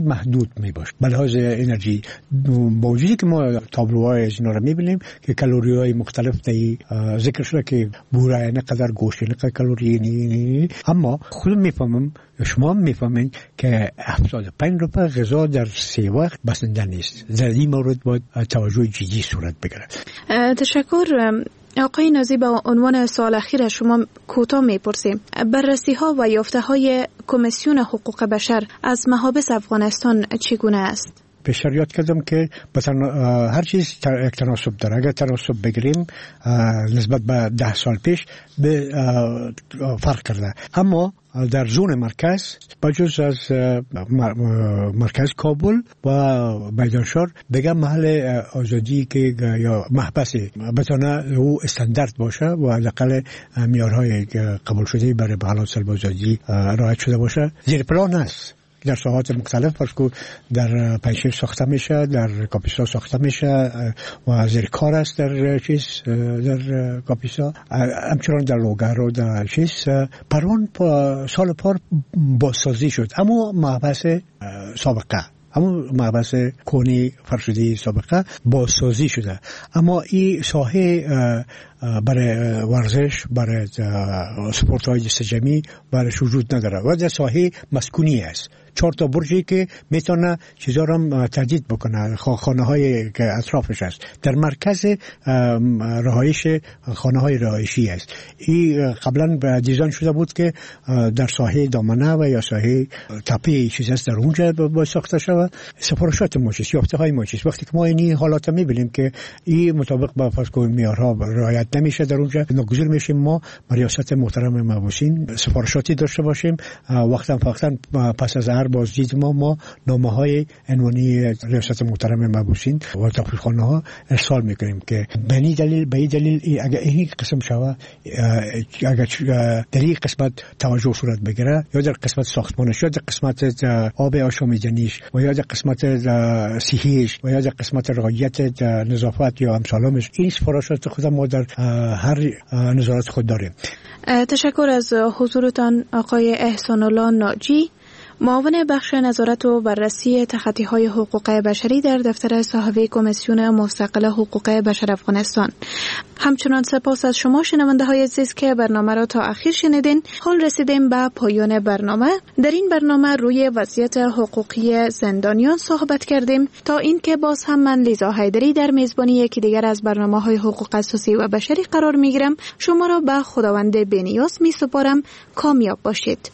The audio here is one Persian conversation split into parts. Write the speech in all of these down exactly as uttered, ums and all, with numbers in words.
محدود می باشه. به لحاظ انرژی با وجودی که ما تابلوهای از اینا رو میبینیم که کالری های مختلف تایی ذکر شده که بوره نه قدر گوشت نه قدر کالری نی، اما خودم میفهمم شما میفهمین که هفتاد و پنج روپه غذا در سه وقت بسنده نیست. در این مورد باید توجه جدی صورت بگیره. تشکر. آقای نازی، به عنوان سوال اخیر شما کوتاه میپرسیم بررسی ها و یافته های کمیسیون حقوق بشر از محابس افغانستان چگونه است؟ پیشتر یاد کردم که هر چیز یک تناسب داره. اگر تناسب بگیریم نسبت به ده سال پیش به فرق کرده، اما در زون مرکز بجز از مرکز کابل و میدانشهر دیگه محل آزادی که یا محبسی بتونه او استاندارد باشه و حداقل معیارهای قبول شده برای حالات سلب آزادی رعایت شده باشه زیر پلان است. در ساحات مختلف پرسکو در پنشیر ساخته میشه، در کاپیسا ساخته میشه و زیر کار است در چیز در کاپیسا، همچنان در لوگر و در چیز پرون سال پار بازسازی شد، اما محبس سابقه همون محبس کونی فرشدی سابقه بازسازی شده، اما این ساحه برای ورزش، برای سپورت های جست جمعی برایش وجود نداره و در ساحه مسکونی است. چهار تا برجی که میتونه چیزا رو تجدید بکنه، خانه های که اطرافش است. در مرکز رهایش خانه های رهایشی است. این قبلا دیزاین شده بود که در ساحه دامنه و یا ساحه تپه چیز است در اونجا با ساخته شود. سفارشات ما چیست، یافته های ما چیست. وقتی که ما این حالات میبینیم که این مطابق با فرض معیارها رعایت نمیشه در اونجا، ناگزیر میشیم ما ریاست محترم مبعوثین سفارشاتی داشته باشیم. وقتا فقط پس از هر بازدید ما ما نامه های عنوانی ریاست محترم مبعوثین و تفریحخانه ها ارسال میکنیم که به این دلیل به این دلیل اگر این قسم شود، اگر در این قسمت توجه صورت بگیره، یا در قسمت ساختمانش، یا در قسمت آب آشامیدنیش و یا در قسمت صحیش و یا در قسمت رعایت نظافت یا امثالش، این سفارشات خود ما در هر نظارت خود داریم. تشکر از حضورتان آقای احسان الله ناجی، معاون بخش نظارت و بررسی تخطی‌های حقوق بشری در دفتر صاحب کمیسیون مستقل حقوق بشر افغانستان. همچنان سپاس از شما شنونده‌های عزیز که برنامه را تا آخر شنیدین. حال رسیدیم به پایان برنامه. در این برنامه روی وضعیت حقوقی زندانیان صحبت کردیم. تا این که باز هم من لیزا حیدری در میزبانی یکی دیگر از برنامه‌های حقوق اساسی و بشری قرار می‌گیرم. شما را به خداوند بی‌نیاز می‌سپارم. کامیاب باشید.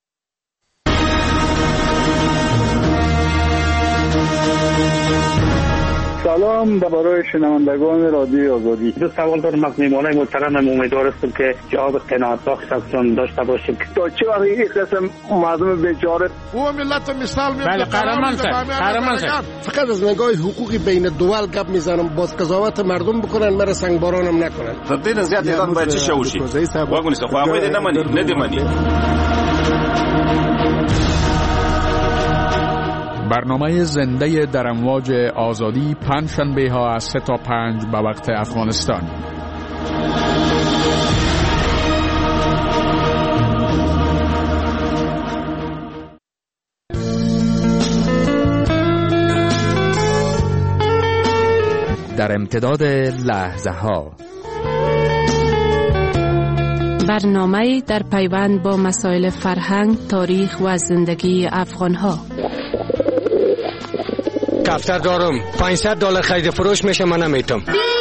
سلام درباره شنوندگان رادیو آزادی. دو سوال دارم از میهمانای محترمم، امیدوار هستم که جواب قناعت بخش ازشون داشته باشیم. تا چه وقت این قسم مردم بیچاره او ملت مثال میاد؟ بله قهرمان سر قهرمان سر فقط از نگاه حقوقی بین دول گپ میزنم، باز قضاوت مردم بکنن، مرا سنگبارانم نکنن. فبین زیاد ایران باید چه شوشی واگونی سخو آقای نمانی ندیمانی. برنامه زنده در امواج آزادی پنج شنبه ها از سه تا پنج به وقت افغانستان. در امتداد لحظه ها برنامه در پیوند با مسائل فرهنگ، تاریخ و زندگی افغان ها. دفتر دارم پانصد دلار خرید فروش میشه، من نمیتونم.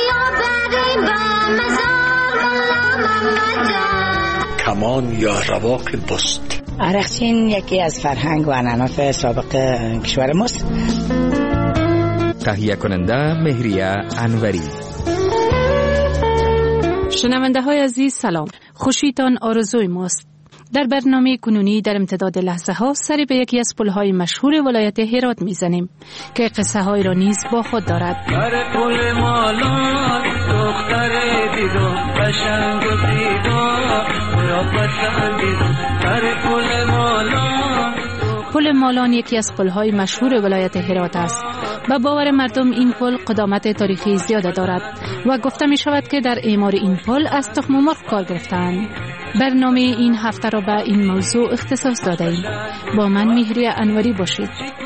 کمان یا رواق بست. عرقچین یکی از فرهنگ و عنعنات سابق کشور ماست. تهیه کننده مهریه انوری. شنونده های عزیز سلام، خوشیتان آرزوی ماست. در برنامه کنونی در امتداد لحظه ها سری به یکی از پل‌های مشهور ولایت هرات میزنیم که قصه های را نیز با خود دارد. بر پل مالان دختر دیدو قشنگ و دیدو را پسندیدو بر پل مالان. پل مالان یکی از پل‌های مشهور ولایت هرات است. به باور مردم این پل قدامت تاریخی زیاد دارد و گفته می شود که در اعمار این پل از تخم مرغ کار گرفتند. برنامه این هفته را به این موضوع اختصاص داده ایم. با من مهریه انوری باشید.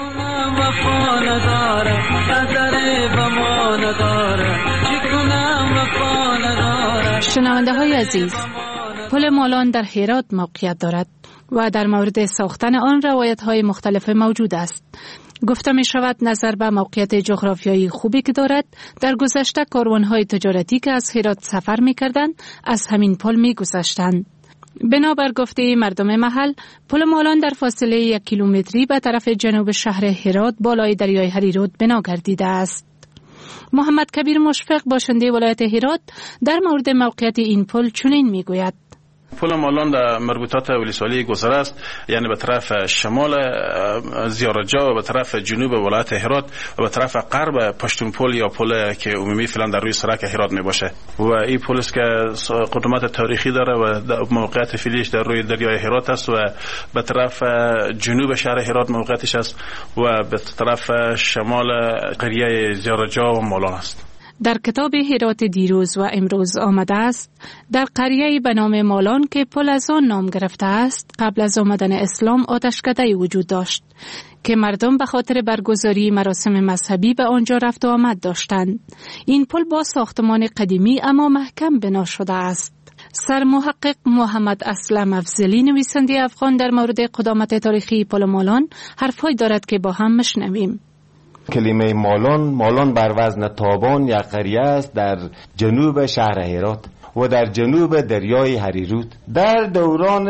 کنم وفا نداره نظر به ما نداره چی کنم وفا نداره. شنونده های عزیز، پل مالان در هرات موقعیت دارد و در مورد ساختن آن روایت های مختلف موجود است. گفته می شود نظر به موقعیت جغرافیایی خوبی که دارد، در گذشته کاروان‌های تجارتی که از هرات سفر می کردند از همین پل می گذشتند. بنابر گفته مردم محل، پل مالان در فاصله یک کیلومتری به طرف جنوب شهر هرات بالای دریای هریرود بنا گردیده است. محمد کبیر مشفق باشنده ولایت هرات در مورد موقعیت این پل چنین می گوید: پل مالان در مربوطات ولسوالی گذره است، یعنی به طرف شمال زیارتجا و به طرف جنوب ولایت هرات و به طرف غرب پشتون پل یا پل که عمومی فعلا در روی سرک هرات می باشه. و این پل است که قدمت تاریخی داره و موقعیت فعلیش در روی دریای هرات است و به طرف جنوب شهر هرات موقعیتش است و به طرف شمال قریه زیارتجا و مالان است. در کتاب هرات دیروز و امروز آمده است در قریه به نام مالان که پل از آن نام گرفته است، قبل از آمدن اسلام آتشکده وجود داشت که مردم به خاطر برگزاری مراسم مذهبی به آنجا رفت و آمد داشتند. این پل با ساختمان قدیمی اما محکم بنا شده است. سرمحقق محمد اسلم افضلی نویسنده افغان در مورد قدامت تاریخی پل مالان حرفی دارد که با هم مشنویم. کلمه مالان، مالان بر وزن تابان یک قریه است در جنوب شهر هرات و در جنوب دریای هریرود. در دوران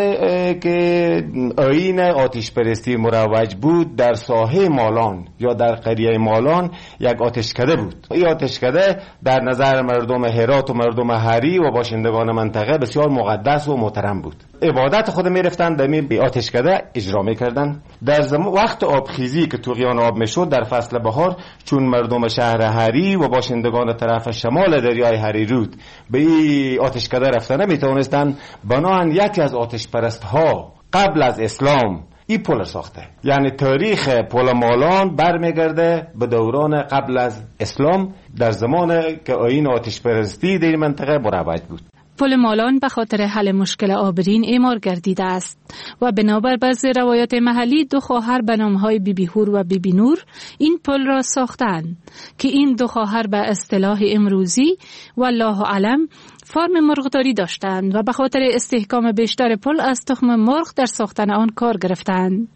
که آیین آتش پرستی مروج بود، در ساحه مالان یا در قریه مالان یک آتشکده بود. این آتشکده در نظر مردم هرات و مردم هری و باشندگان منطقه بسیار مقدس و محترم بود. عبادت خود می رفتن در می آتشکده اجرا می کردن. در زمان وقت آبخیزی که طغیان آب می شد در فصل بهار، چون مردم شهر هری و باشندگان طرف شمال دریای هریرود به این آتشکده رفتن می توانستند بناهن یکی از آتش پرست ها قبل از اسلام این پل ساخته. یعنی تاریخ پل مالان برمیگرده به دوران قبل از اسلام، در زمان که آیین آتش پرستی در منطقه مروج بود. پل مالان به خاطر حل مشکل آبرین اعمار گردیده است و بنابر بعضی روایات محلی دو خواهر به نامهای بی بی هور و بی بی نور این پل را ساختند که این دو خواهر به اصطلاح امروزی والله اعلم فارم مرغداری داشتند و به خاطر استحکام بیشتر پل از تخم مرغ در ساختن آن کار گرفتند.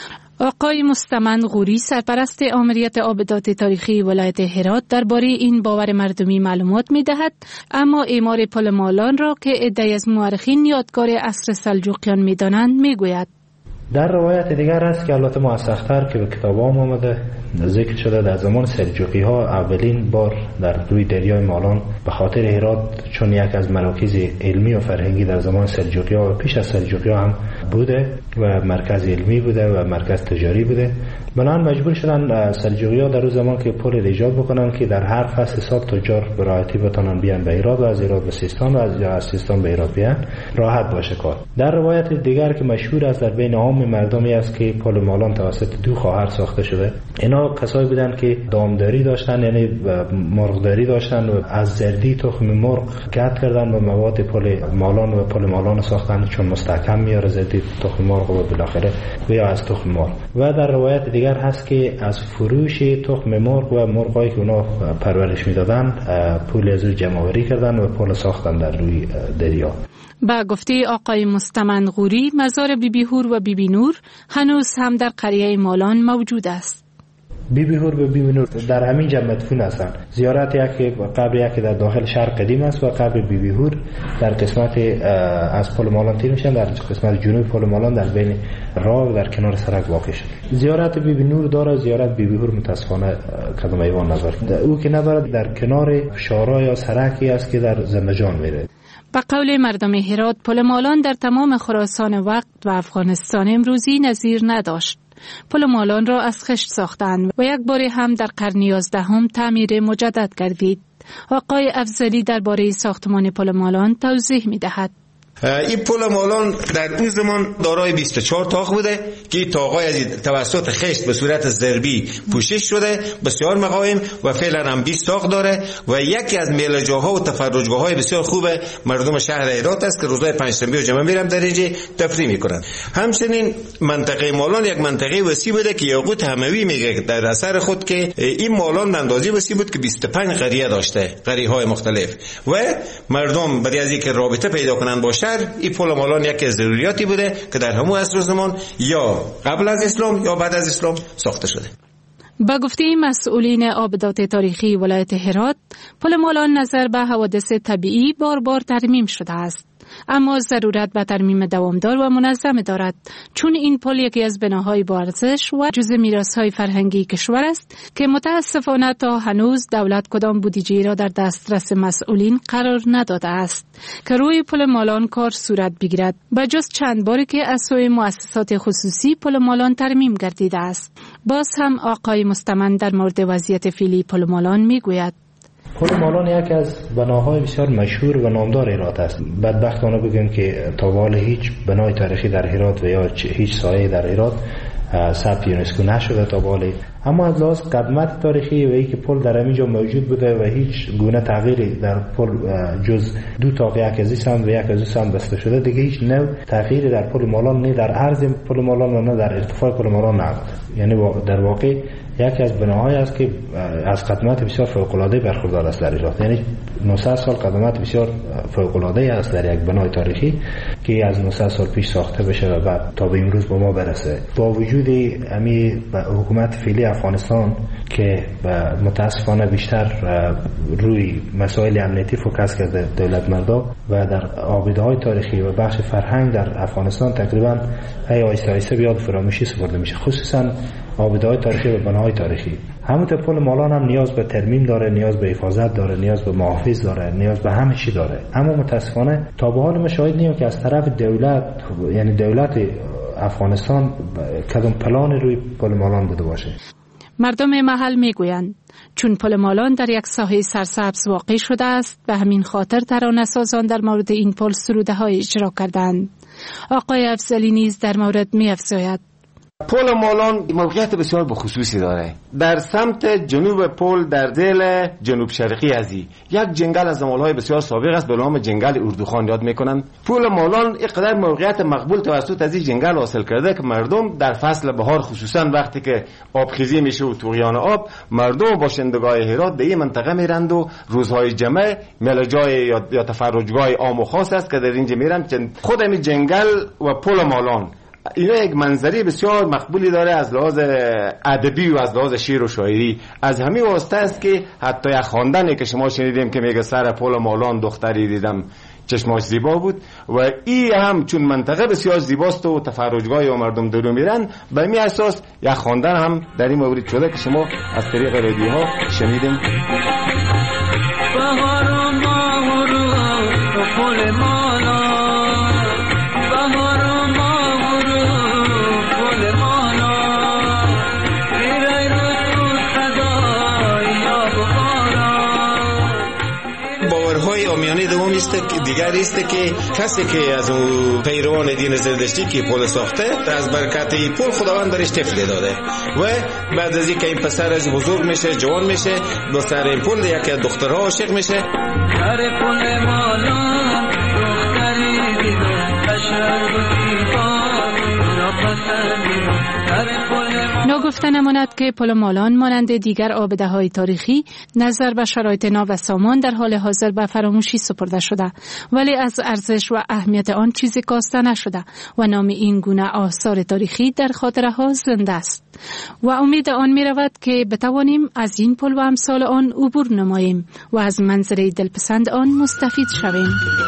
آقای مستمند غوری سرپرست آمریت آبدات تاریخی ولایت هرات درباره این باور مردمی معلومات می‌دهد، اما اعمار پل مالان را که عده‌ای از مورخین یادگار عصر سلجوقیان می‌دانند می‌گوید. در روایت دیگر است که البته موثق‌تر که به کتابام آمده ذکر شده، در زمان سلجوقی ها اولین بار در روی دریای مالان به خاطر هرات چون یک از مراکز علمی و فرهنگی در زمان سلجوقی ها و پیش از سلجوقی ها هم بوده و مرکز علمی بوده و مرکز تجاری بوده، بنابراین مجبور شدن سلجوقی ها در اون زمان که پل ایجاد بکنن که در هر فصل سال تجار به راحتی بتونن بیان به هرات و از هرات به سیستان و از سیستان به هرات بیان راحت باشه کار. در روایت دیگر که مشهور است در بین عام مردمی است که پل مالان توسط دو خواهر ساخته شده. اینا کسایی بودن که دامداری داشتن، یعنی مرغداری داشتن و از زردی تخم مرغ گرد کردن و مواد پل مالان و پل مالان ساختن چون مستحکم میاره زردی تخم مرغ و بالاخره یا از تخم مرغ. و در روایت دیگر هست که از فروش تخم مرغ و مرغایی که اونا پرورش میدادن پول از او جمع آوری کردن و پل ساختن در روی دریا. با گفته آقای مستمند غوری مزار بی بی هور و بی بی نور هنوز هم در قریه مالان موجود است. بی بی هور و بی بی نور در همین جا مدفون هستند. زیارت یکی قبر یکی در داخل شهر قدیم است و قبر بی بی هور در قسمت از پل مالان تیر میشن، در قسمت جنوب پل مالان در بین راه در کنار سرک واقع شده. زیارت بی بی نور داره، زیارت بی بی هور متاسفانه کدام ایوان نداره. او که نداره در کنار شارع یا سرکی است که در زندجان میره. به قول مردم هرات پل مالان در تمام خراسان وقت و افغانستان امروزی نظیر نداشت. پل مالان را از خشت ساختند و یک بار هم در قرن یازدهم تعمیر مجدد گردید. آقای افضلی درباره ساختمان پل مالان توضیح می دهد. این پل مالان در اون زمان دارای بیست و چهار تاق بوده که این تاقای از توسط خشت به صورت ضربی پوشش شده، بسیار مقاوم و فعلا هم بیست تاق داره و یکی از میله‌جاها و تفرجگاه‌های بسیار خوب مردم شهر هرات است که روزهای پنجشنبه و جمعه میرن در اینجا تفریح میکنن. همچنین منطقه مالان یک منطقه وسیع بوده که یاقوت هموی میگه در اثر خود که این مالان به اندازه وسیع بود که بیست و پنج قریه داشته، قریه‌های مختلف، و مردم برای از اینکه رابطه پیدا کنن با شهر این پل مالان یک از ضروریاتی بوده که در همون عصر زمان یا قبل از اسلام یا بعد از اسلام ساخته شده. با گفته مسئولین آبدات تاریخی ولایت هرات، پل مالان نظر به حوادث طبیعی بار بار ترمیم شده است، اما ضرورت به ترمیم دوامدار و منظم دارد، چون این پل یکی از بناهای با ارزش و جزء میراث‌های فرهنگی کشور است که متاسفانه تا هنوز دولت کدام بودجه را در دسترس مسئولین قرار نداده است که روی پل مالان کار صورت بگیرد، به جز چند باری که از سوی مؤسسات خصوصی پل مالان ترمیم گردیده است. باز هم آقای مستمند در مورد وضعیت فعلی پل مالان میگوید: پل مالان یکی از بناهای بسیار مشهور و نامدار هرات است. بدبختانه بگیم که تا به حال هیچ بنای تاریخی در هرات و یا هیچ سایه در هرات ثبت یونسکو نشده تا به حال، اما از لحاظ قدمت تاریخی و اینکه پل در همینجا موجود بوده و هیچ گونه تغییری در پل جز دو تاق یک از سمت و یک از سمت بسته شده، دیگه هیچ نوع تغییری در پل مالان نه در عرض پل مالان و نه در ارتفاع پل مالان نبود. یعنی در واقع یکی از بناهایی است که از قدمت بسیار فوق‌العاده برخوردار است در هرات. یعنی نهصد سال قدمت بسیار فوق‌العاده است در یک بنای تاریخی که از نهصد سال پیش ساخته بشه و بعد تا به امروز به ما برسه. با وجود امی حکومت فعلی افغانستان که متاسفانه بیشتر روی مسائل امنیتی فوکس کرده دولت مردا و در آباده‌های تاریخی و بخش فرهنگ در افغانستان تقریبا ای آیسته آیسته بیاد فراموشی سپرده میشه، خصوصا آباده‌های تاریخی و بناهای تاریخی. همونطور پل مالان هم نیاز به ترمیم داره، نیاز به حفاظت داره، نیاز به محافظ داره، نیاز به همه چی داره. اما متاسفانه تا به حال مشاهده نیم که از طرف دولت، یعنی دولت افغانستان، کدام پلان روی پل مالان بوده باشه. مردم محل میگویند چون پل مالان در یک ساحه سرسبز واقع شده است، به همین خاطر ترانه‌سازان در مورد این پل سروده های اجرا کردند. آقای افضلی نیز در مورد می‌افزاید: پل مالان موقعیت بسیار بخصوصی داره. در سمت جنوب پل در دل جنوب شرقی ازی یک جنگل از زمانهای بسیار سابق است به نام جنگل اردوخان یاد میکنن. پل مالان اینقدر موقعیت مقبول توسط از این جنگل حاصل کرده که مردم در فصل بهار، خصوصا وقتی که آبخیزی میشه و طغیان آب، مردم باشندگان هرات به این منطقه میرند و روزهای جمعه میله‌جای یا, یا تفرجگاه عام و خاص است که در اینجا میرن. خود همین جنگل و پل مالان اینا یک منظری بسیار مقبولی داره از لحاظ ادبی و از لحاظ شعر و شاعری. از همین واسطه است که حتی یک خواندنی که شما شنیدیم که میگه سر پل مالان دختری دیدم چشماش زیبا بود، و این هم چون منطقه بسیار زیباست و تفرجگاه و مردم درو میرن، به این اساس یک خواندن هم در این مورد شده که شما از طریق رادیوها شنیدیم. آمیانه دوم است دیگر است که کسی که از اون پیروان دین زرتشتی که پل ساخته، از برکت این پل خداوند برش طفل داده و بعد از اینکه این پسر از بزرگ میشه، جوان میشه، با سر این پل یکی از دخترها عاشق میشه. سر پل مالان دختری دیدم بشر ناگفته نماند که پل مالان مانند دیگر آباده‌های تاریخی نظر به شرایط نو و سامان در حال حاضر به فراموشی سپرده شده، ولی از ارزش و اهمیت آن چیزی کاسته نشده و نام این گونه آثار تاریخی در خاطره ها زنده است و امید آن می رود که بتوانیم از این پل و امثال آن عبور نماییم و از منظره دلپسند آن مستفید شویم.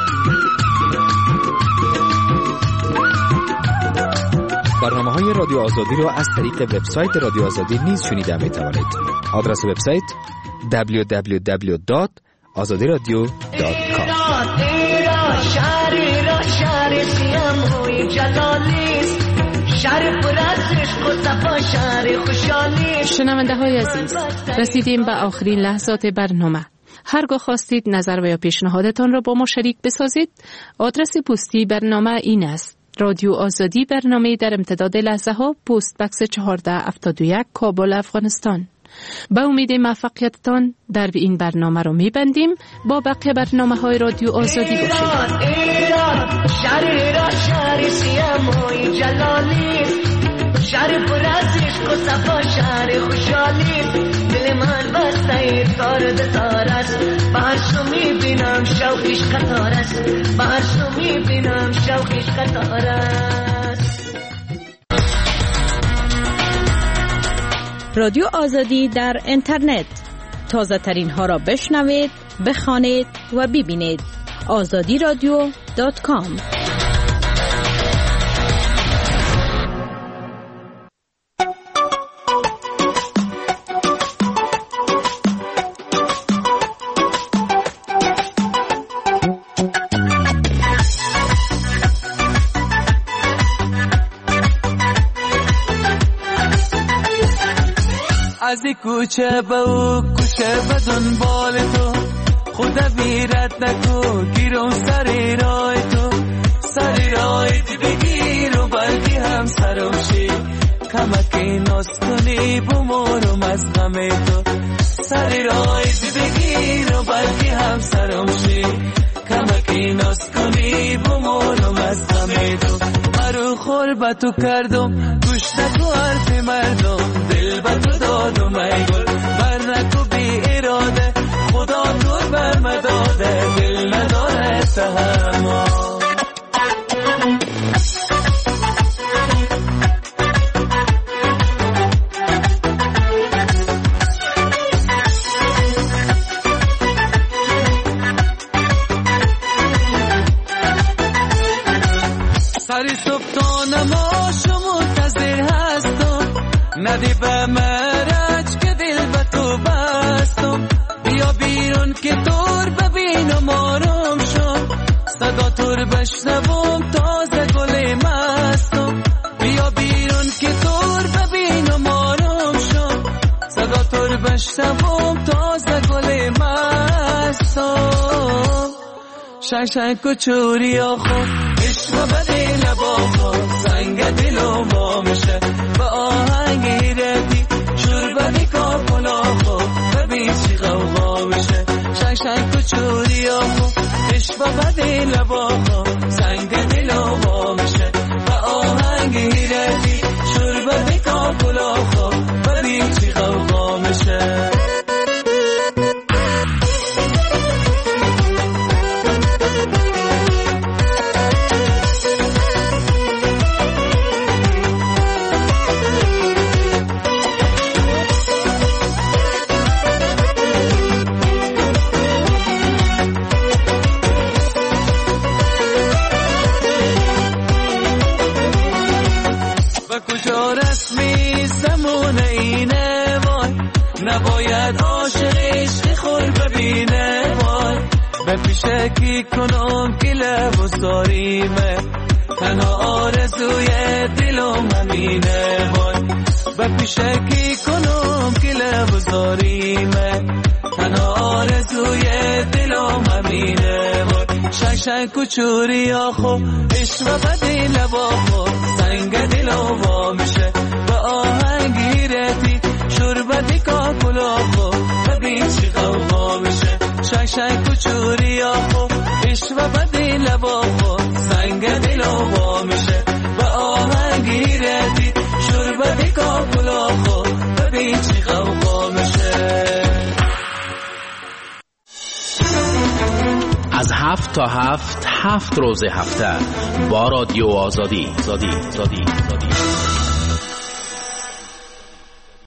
برنامه‌های رادیو آزادی را از طریق وبسایت رادیو آزادی نیز شنیده می‌توانید. آدرس وبسایت دبلیو دبلیو دبلیو دات آزادی رادیو دات کام. شنونده های عزیز، رسیدیم به آخرین لحظات برنامه. هرگاه خواستید نظر و یا پیشنهادتان را با ما شریک بسازید، آدرس پستی برنامه این است: رادیو آزادی، برنامه در امتداد لحظه ها، پست بکس چهارده هفتاد و یک، کابل، افغانستان. با امید موفقیتتان در این برنامه رو میبندیم. با بقیه برنامه های رادیو آزادی باشید. شهر پر از عشق و صفا، شهر خوشحالی، دل من بسته تار به تار است. بهرشو میبینم شوقش قطار است، بهرشو میبینم شوقش قطار است. رادیو آزادی در اینترنت، تازه ترین ها را بشنوید، بخوانید و ببینید. آزادی رادیو دات کام. از کوچه به او کوچه به دنبال تو، خدا بیرت نکو گیرم سر راه تو، سر راه دی بگیر و بلکه هم سرم شی، کمکی ناز کنی بمارم از غم تو، سر راه دی بگیر و بلکه هم سرم شی، کمکی ناز کنی بمارم از غم تو. مرو خور با تو کردم گوش نکو حرف مردم، دل با تو دادم ای گل بر نکو بی اراده، خدا دور بر مداده، دل نداره تحمل. سری صبح تا نماشو منتظر هستم، ندی به مرج که دل به تو بستم، بیا بیرون که دور ببینم آرام شم، صدا تور بشنوم تازه گل مستم، بیا بیرون که دور ببینم آرام شم، صدا تور بشنوم تازه گل مستم. شنگ و چوری آخو عشق بده لباخو، سنگ دلو ما میشه با آهنگی ردی، شور بدی کاپلاخو ببین چی غوغا میشه. شنگ شنگ و چوری آخو عشق بده لباخو، سنگ دلو ما میشه با آهنگی ردی، شور بدی کاپلاخو ببین چی غوغا میشه. کجا رسمی زمان اینه وای، نباید عاشق عشق خور ببینه وای، به پیشه کی کنم که لب و ساریمه، تنها آرزوی دلم همینه وای، به پیشه کی کنم که لب و ساریمه، تنها آرزوی دلم همینه وای. شنگ شنگ کچوری آخو عشق بدی لباخو، سنگ دلو وا میشه با آهنگی رتی، شور بدی کاکلاخو ببین چی غوغا میشه. شنگ شنگ کچوری آخو عشق بدی لباخو، سنگ دلو وا میشه با آهنگی رتی، شور بدی کاکلاخو ببین چی غوغا میشه. از هفت تا هفت هفت روز هفته با رادیو آزادی. آزادی. آزادی.